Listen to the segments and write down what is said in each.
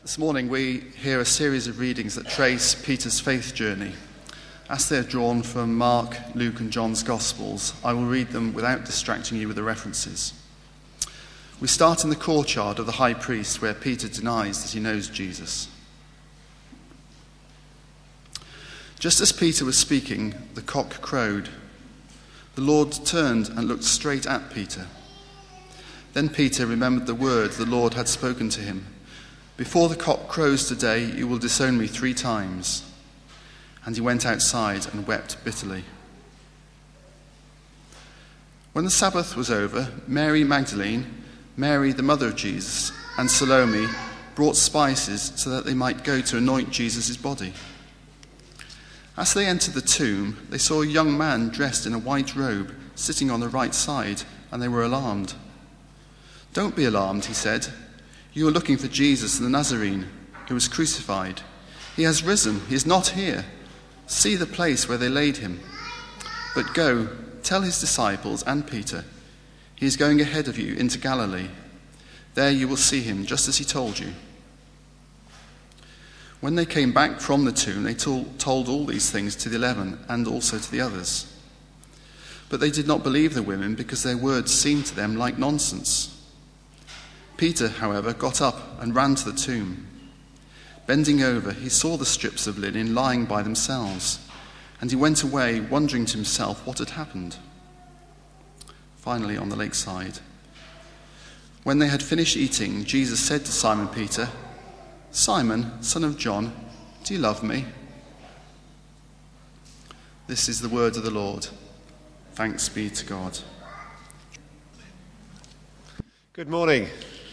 This morning we hear a series of readings that trace Peter's faith journey. As they are drawn from Mark, Luke and John's Gospels, I will read them without distracting you with the references. We start in the courtyard of the high priest, where Peter denies that he knows Jesus. Just as Peter was speaking, the cock crowed. The Lord turned and looked straight at Peter. Then Peter remembered the words the Lord had spoken to him. "Before the cock crows today, you will disown me 3 times." And he went outside and wept bitterly. When the Sabbath was over, Mary Magdalene, Mary the mother of Jesus, and Salome brought spices so that they might go to anoint Jesus' body. As they entered the tomb, they saw a young man dressed in a white robe sitting on the right side, and they were alarmed. "Don't be alarmed," he said. "You are looking for Jesus the Nazarene, who was crucified. He has risen. He is not here. See the place where they laid him. But go, tell his disciples and Peter, he is going ahead of you into Galilee. There you will see him, just as he told you." When they came back from the tomb, they told all these things to the 11 and also to the others. But they did not believe the women, because their words seemed to them like nonsense. Peter, however, got up and ran to the tomb. Bending over, he saw the strips of linen lying by themselves, and he went away, wondering to himself what had happened. Finally, on the lakeside, when they had finished eating, Jesus said to Simon Peter, "Simon, son of John, do you love me?" This is the word of the Lord. Thanks be to God. Good morning.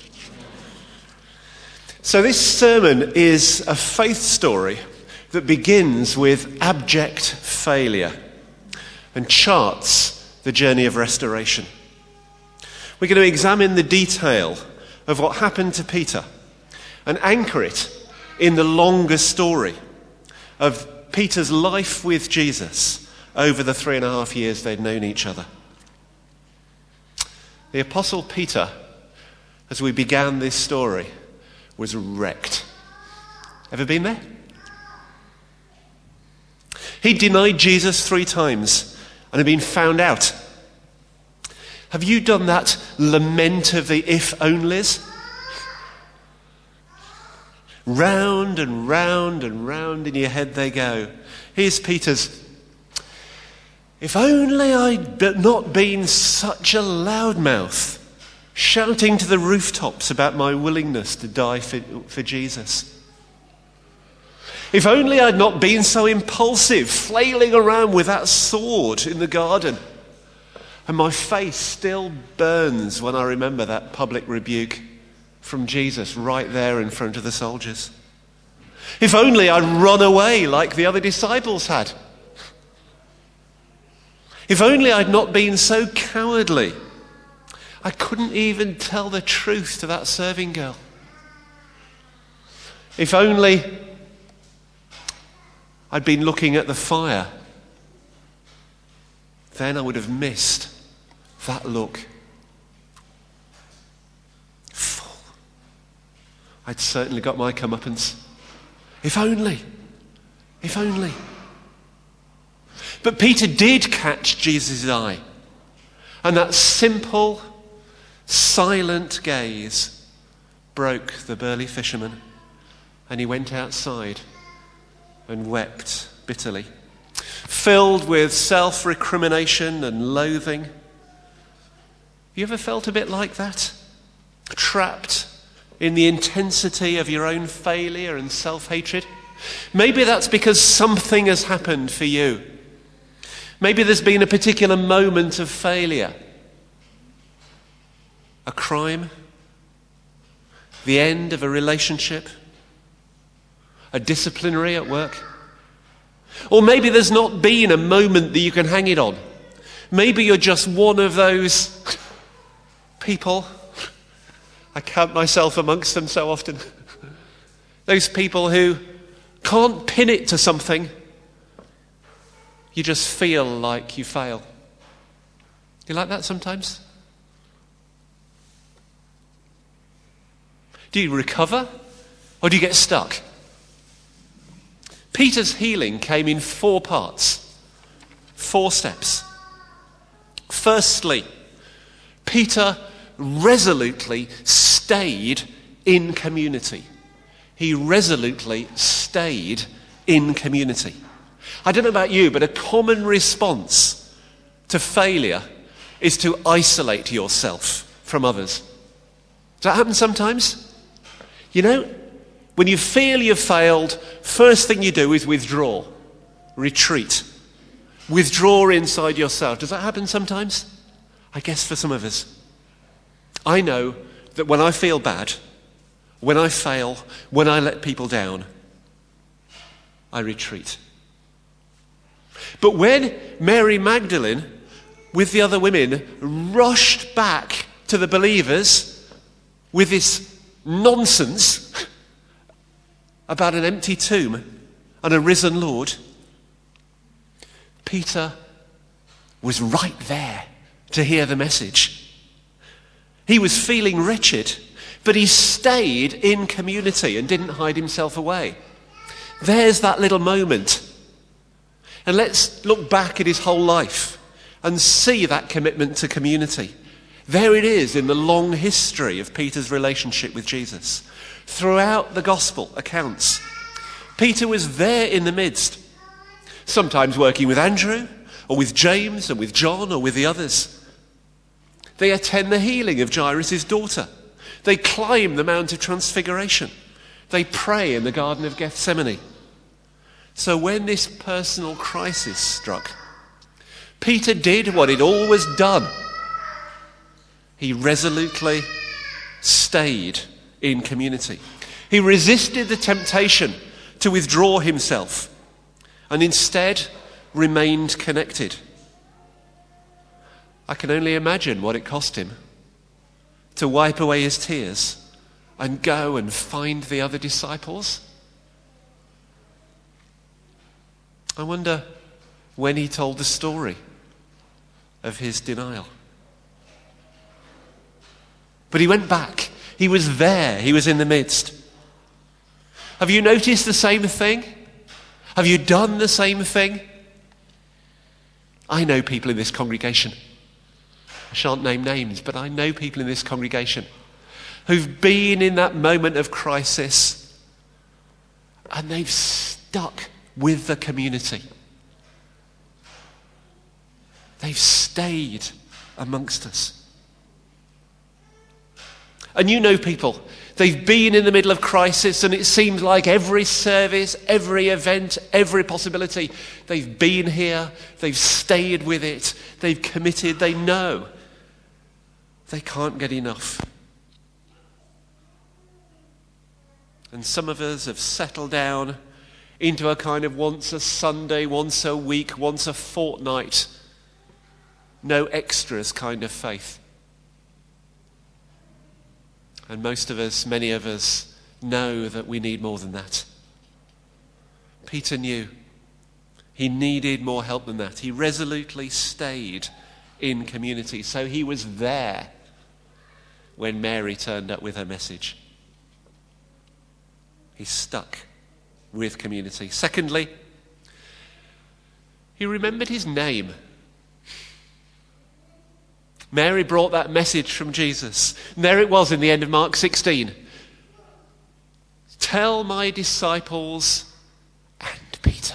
So this sermon is a faith story that begins with abject failure and charts the journey of restoration. We're going to examine the detail of what happened to Peter and anchor it in the longer story of Peter's life with Jesus over the 3.5 years they'd known each other. The Apostle Peter, as we began this story, was wrecked. Ever been there? He denied Jesus 3 times and had been found out. Have you done that lament of the if-onlys? Round and round and round in your head they go. Here's Peter's, "If only I'd not been such a loudmouth, shouting to the rooftops about my willingness to die for Jesus. If only I'd not been so impulsive, flailing around with that sword in the garden. And my face still burns when I remember that public rebuke from Jesus right there in front of the soldiers. If only I'd run away like the other disciples had. If only I'd not been so cowardly. I couldn't even tell the truth to that serving girl. If only I'd been looking at the fire, then I would have missed that look. Fool. I'd certainly got my comeuppance. If only. If only. But Peter did catch Jesus' eye. And that simple, silent gaze broke the burly fisherman, and he went outside and wept bitterly, filled with self-recrimination and loathing. You ever felt a bit like that? Trapped in the intensity of your own failure and self-hatred? Maybe that's because something has happened for you. Maybe there's been a particular moment of failure. A crime, the end of a relationship, a disciplinary at work. Or maybe there's not been a moment that you can hang it on. Maybe you're just one of those people, I count myself amongst them so often, those people who can't pin it to something, you just feel like you fail. You like that sometimes? Do you recover Or do you get stuck? Peter's healing came in 4 parts, 4 steps. Firstly, Peter resolutely stayed in community. He resolutely stayed in community. I don't know about you, but a common response to failure is to isolate yourself from others. Does that happen sometimes? You know, when you feel you've failed, first thing you do is withdraw, retreat, withdraw inside yourself. Does that happen sometimes? I guess for some of us. I know that when I feel bad, when I fail, when I let people down, I retreat. But when Mary Magdalene, with the other women, rushed back to the believers with this nonsense about an empty tomb and a risen Lord, Peter was right there to hear the message. He was feeling wretched, but he stayed in community and didn't hide himself away. There's that little moment. And let's look back at his whole life and see that commitment to community. There it is in the long history of Peter's relationship with Jesus. Throughout the gospel accounts, Peter was there in the midst, sometimes working with Andrew, or with James, and with John, or with the others. They attend the healing of Jairus' daughter. They climb the Mount of Transfiguration. They pray in the Garden of Gethsemane. So when this personal crisis struck, Peter did what he'd always done. He resolutely stayed in community. He resisted the temptation to withdraw himself and instead remained connected. I can only imagine what it cost him to wipe away his tears and go and find the other disciples. I wonder when he told the story of his denial. But he went back. He was there. He was in the midst. Have you noticed the same thing? Have you done the same thing? I know people in this congregation. I shan't name names, but I know people in this congregation who've been in that moment of crisis and they've stuck with the community. They've stayed amongst us. And you know people, they've been in the middle of crisis and it seems like every service, every event, every possibility, they've been here, they've stayed with it, they've committed, they know they can't get enough. And some of us have settled down into a kind of once a Sunday, once a week, once a fortnight, no extras kind of faith. And most of us, many of us, know that we need more than that. Peter knew he needed more help than that. He resolutely stayed in community. So he was there when Mary turned up with her message. He stuck with community. Secondly, he remembered his name. Mary brought that message from Jesus. And there it was in the end of Mark 16. Tell my disciples and Peter.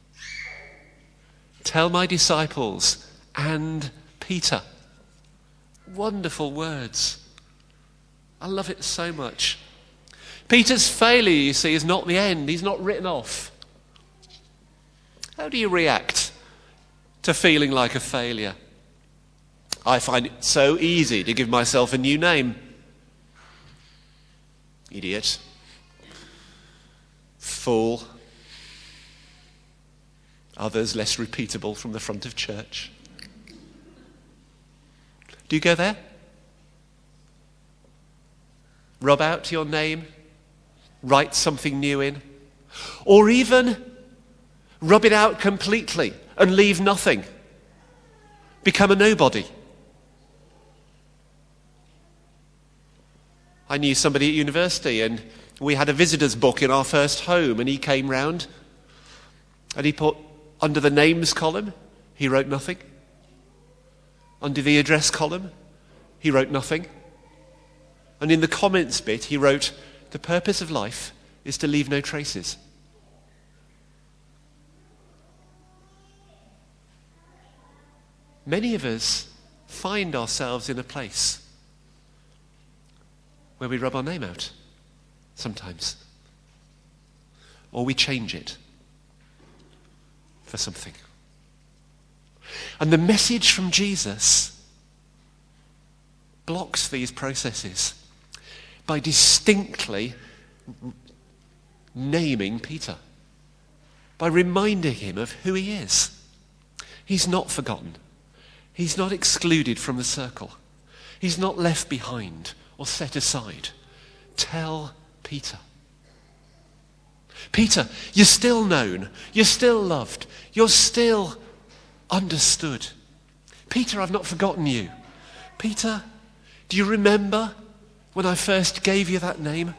Tell my disciples and Peter. Wonderful words. I love it so much. Peter's failure, you see, is not the end. He's not written off. How do you react to feeling like a failure? I find it so easy to give myself a new name. Idiot. Fool. Others less repeatable from the front of church. Do you go there? Rub out your name? Write something new in? Or even rub it out completely and leave nothing? Become a nobody? I knew somebody at university and we had a visitor's book in our first home, and he came round and he put under the names column, he wrote nothing. Under the address column, he wrote nothing. And in the comments bit, he wrote, "The purpose of life is to leave no traces." Many of us find ourselves in a place where we rub our name out sometimes, or we change it for something. And the message from Jesus blocks these processes by distinctly naming Peter, by reminding him of who he is. He's not forgotten. He's not excluded from the circle. He's not left behind or set aside. Tell Peter. Peter, you're still known. You're still loved. You're still understood. Peter, I've not forgotten you. Peter, do you remember when I first gave you that name?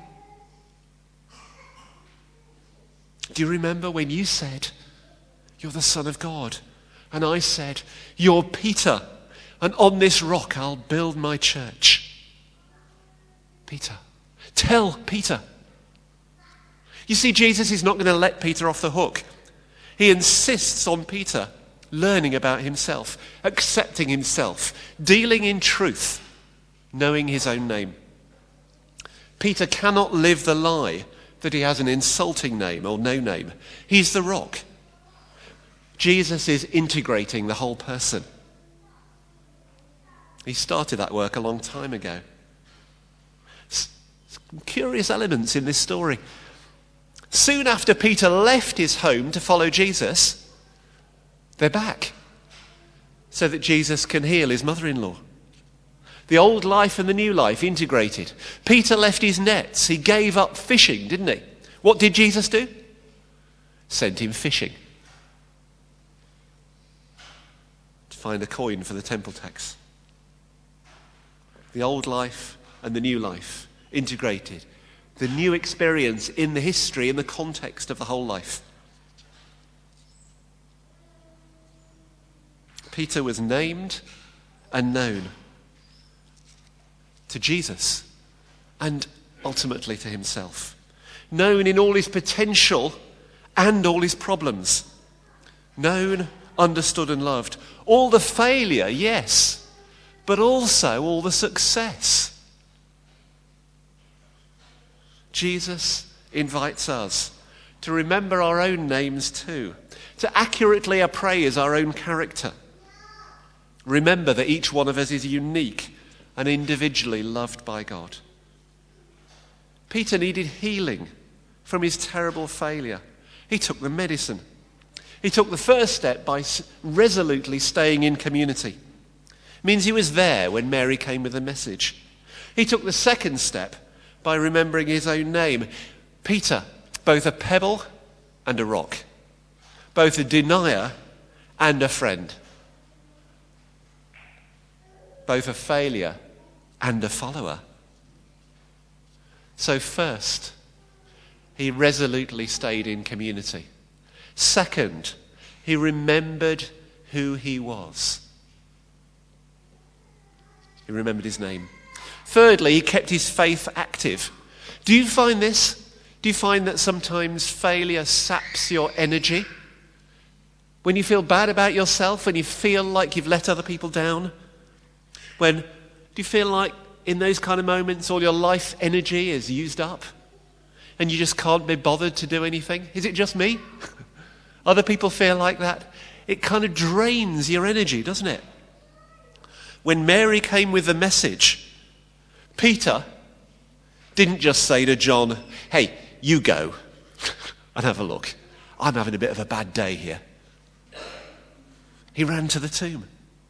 Do you remember when you said, "You're the Son of God"? And I said, "You're Peter, and on this rock I'll build my church." Peter. Tell Peter. You see, Jesus is not going to let Peter off the hook. He insists on Peter learning about himself, accepting himself, dealing in truth, knowing his own name. Peter cannot live the lie that he has an insulting name or no name. He's the rock. Jesus is integrating the whole person. He started that work a long time ago. Some curious elements in this story. Soon after Peter left his home to follow Jesus, they're back so that Jesus can heal his mother-in-law. The old life and the new life integrated. Peter left his nets. He gave up fishing, didn't he? What did Jesus do? Sent him fishing. To find a coin for the temple tax. The old life and the new life integrated. The new experience in the history, in the context of the whole life. Peter was named and known to Jesus and ultimately to himself. Known in all his potential and all his problems. Known, understood and loved. All the failure, yes, but also all the success. Jesus invites us to remember our own names too, to accurately appraise our own character. Remember that each one of us is unique and individually loved by God. Peter needed healing from his terrible failure. He took the medicine. He took the first step by resolutely staying in community. It means he was there when Mary came with the message. He took the second step by remembering his own name. Peter, both a pebble and a rock. Both a denier and a friend. Both a failure and a follower. So first, he resolutely stayed in community. Second, he remembered who he was. He remembered his name. Thirdly, he kept his faith active. Do you find this? Do you find that sometimes failure saps your energy? When you feel bad about yourself, when you feel like you've let other people down? Do you feel like in those kind of moments all your life energy is used up and you just can't be bothered to do anything? Is it just me? Other people feel like that? It kind of drains your energy, doesn't it? When Mary came with the message, Peter didn't just say to John, "Hey, you go and have a look. I'm having a bit of a bad day here." He ran to the tomb.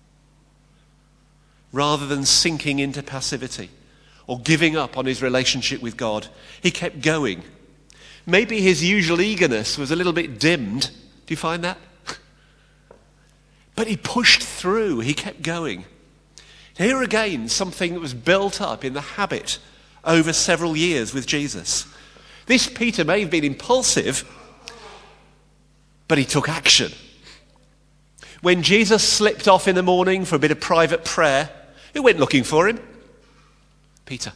Rather than sinking into passivity or giving up on his relationship with God, he kept going. Maybe his usual eagerness was a little bit dimmed. Do you find that? But he pushed through. He kept going. Here again, something that was built up in the habit over several years with Jesus. This Peter may have been impulsive, but he took action. When Jesus slipped off in the morning for a bit of private prayer, who went looking for him? Peter.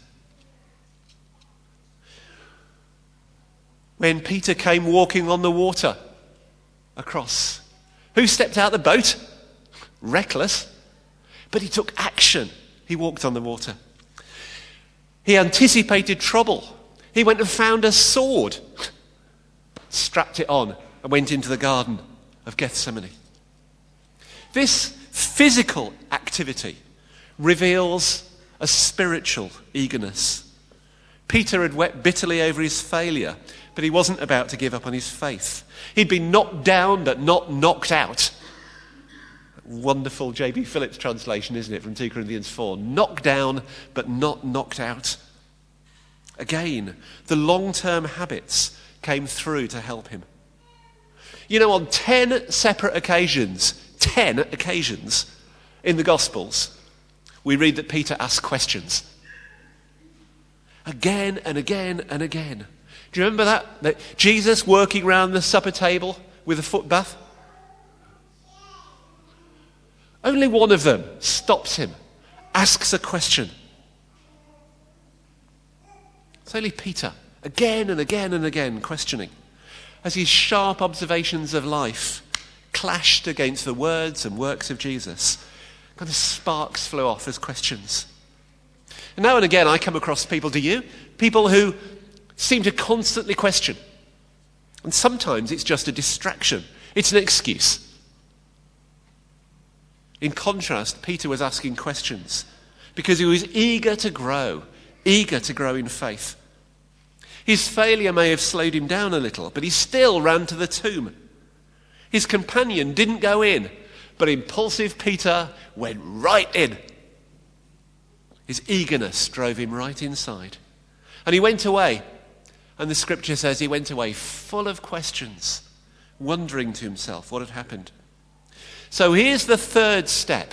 When Peter came walking on the water across, who stepped out the boat? Reckless. But he took action. He walked on the water. He anticipated trouble. He went and found a sword, strapped it on, and went into the Garden of Gethsemane. This physical activity reveals a spiritual eagerness. Peter had wept bitterly over his failure, but he wasn't about to give up on his faith. He'd been knocked down but not knocked out. Wonderful J.B. Phillips translation, isn't it, from 2 Corinthians 4. Knocked down but not knocked out. Again, the long-term habits came through to help him. You know, on 10 separate occasions, 10 occasions in the Gospels, we read that Peter asked questions. Again and again and again. Do you remember that? That Jesus working around the supper table with a foot bath? Only one of them stops him, asks a question. It's only Peter, again and again and again, questioning, as his sharp observations of life clashed against the words and works of Jesus. Kind of sparks flew off as questions. And now and again I come across people, do you? People who seem to constantly question. And sometimes it's just a distraction. It's an excuse. In contrast, Peter was asking questions because he was eager to grow in faith. His failure may have slowed him down a little, but he still ran to the tomb. His companion didn't go in, but impulsive Peter went right in. His eagerness drove him right inside. And he went away, and the scripture says he went away full of questions, wondering to himself what had happened. So here's the third step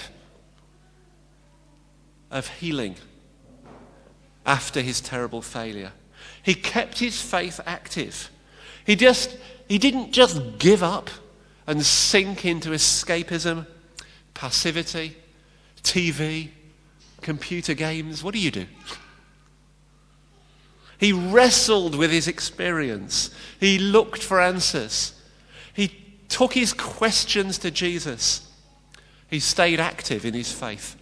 of healing after his terrible failure. He kept his faith active. He didn't just give up and sink into escapism, passivity, TV, computer games. What do? He wrestled with his experience. He looked for answers. He took his questions to Jesus. He stayed active in his faith.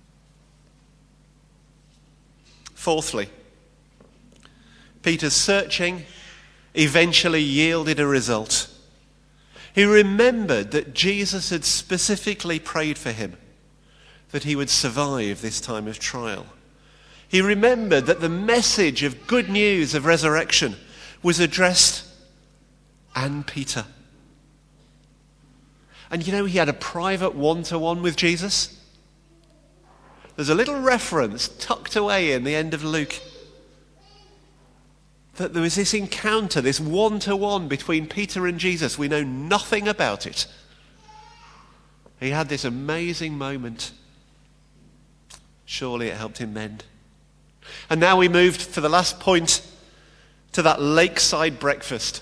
Fourthly, Peter's searching eventually yielded a result. He remembered that Jesus had specifically prayed for him, that he would survive this time of trial. He remembered that the message of good news of resurrection was addressed and Peter. And you know, he had a private one-to-one with Jesus. There's a little reference tucked away in the end of Luke that there was this encounter, this one-to-one between Peter and Jesus. We know nothing about it. He had this amazing moment. Surely it helped him mend. And now we moved for the last point to that lakeside breakfast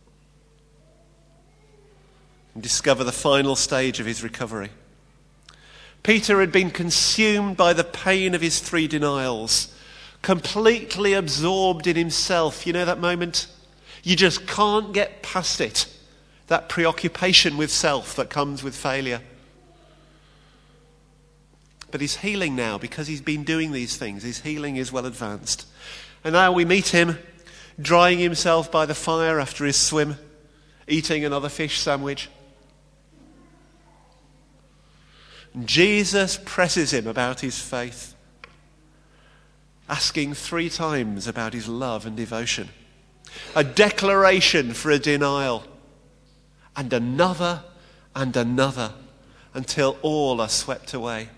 and discover the final stage of his recovery. Peter had been consumed by the pain of his 3 denials, completely absorbed in himself. You know that moment? You just can't get past it. That preoccupation with self that comes with failure. But he's healing now because he's been doing these things. His healing is well advanced. And now we meet him drying himself by the fire after his swim, eating another fish sandwich. And Jesus presses him about his faith, asking 3 times about his love and devotion. A declaration for a denial. And another, until all are swept away.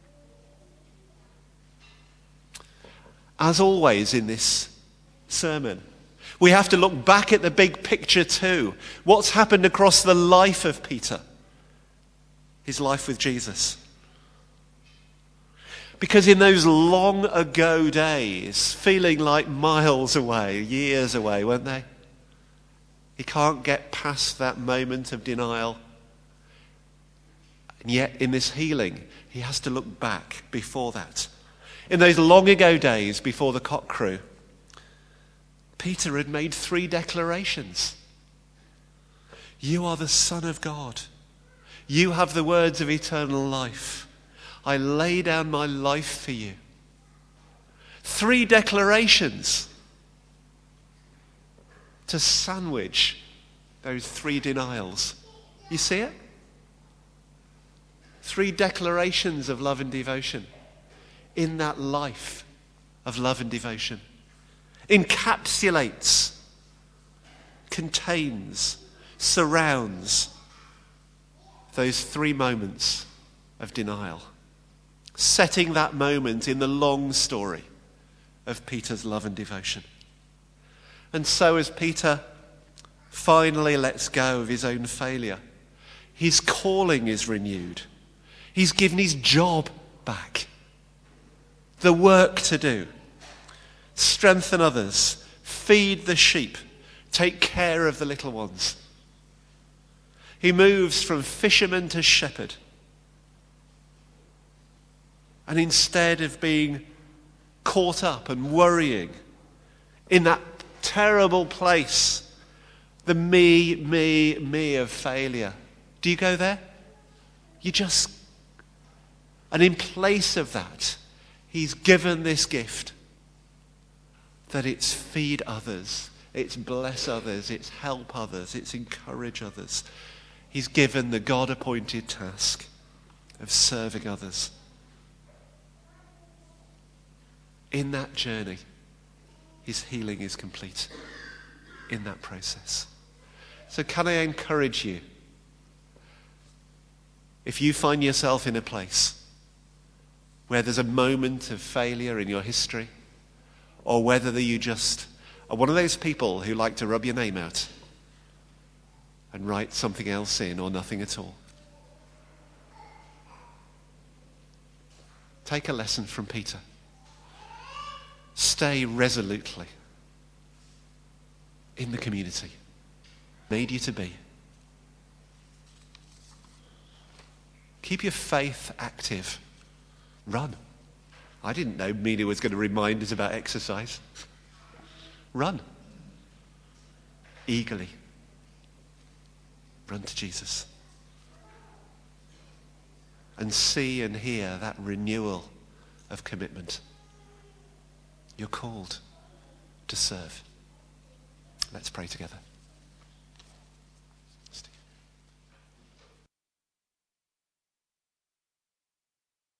As always in this sermon, we have to look back at the big picture too. What's happened across the life of Peter? His life with Jesus. Because in those long ago days, feeling like miles away, years away, weren't they? He can't get past that moment of denial. And yet in this healing, he has to look back before that. In those long ago days before the cock crew, Peter had made 3 declarations. You are the Son of God. You have the words of eternal life. I lay down my life for you. 3 declarations to sandwich those 3 denials. You see it? 3 declarations of love and devotion in that life of love and devotion. Encapsulates, contains, surrounds those 3 moments of denial. Setting that moment in the long story of Peter's love and devotion. And so as Peter finally lets go of his own failure, his calling is renewed. He's given his job back. The work to do. Strengthen others. Feed the sheep. Take care of the little ones. He moves from fisherman to shepherd. And instead of being caught up and worrying in that terrible place, the me of failure. Do you go there? And in place of that, he's given this gift. That it's feed others, it's bless others, it's help others, it's encourage others. He's given the God-appointed task of serving others. In that journey, his healing is complete in that process. So can I encourage you, if you find yourself in a place where there's a moment of failure in your history, or whether you just are one of those people who like to rub your name out and write something else in or nothing at all, take a lesson from Peter. Stay resolutely in the community. Made you to be. Keep your faith active. Run. I didn't know Mina was going to remind us about exercise. Run. Eagerly. Run to Jesus. And see and hear that renewal of commitment. You're called to serve. Let's pray together.